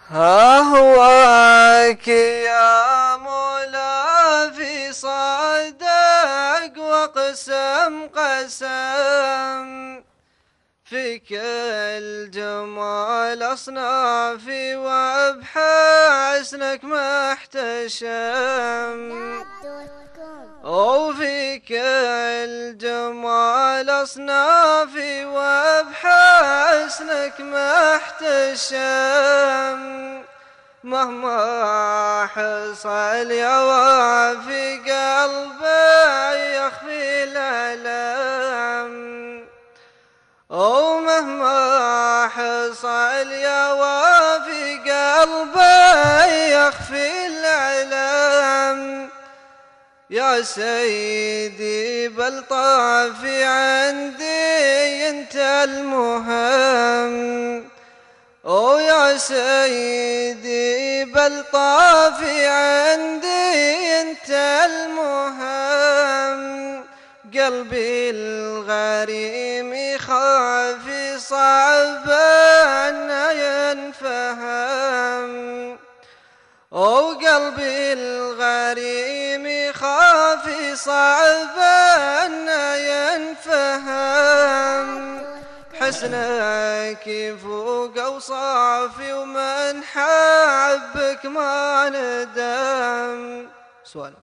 ها هواك يا مولا في صدق وقسم قسم، فيك الجمال أصنافي وبحسنك محتشم، وفيك الجمال أصنافي وبحسنك محتشم، مهما حصل يوافي قلبي يخفي الألم، ومهما حصل يوافي قلبي يخفي الألم، يا سيدي بل طافي عندي انت المهم، ويا سيدي بل طافي عندي انت المهم، قلبي الغريم يخاف صعب انه ينفهم، وقلبي الغريم يخاف صعب انه ينفهم، حسنك يفوق اوصافي ومن حبك ما ندم. سؤال.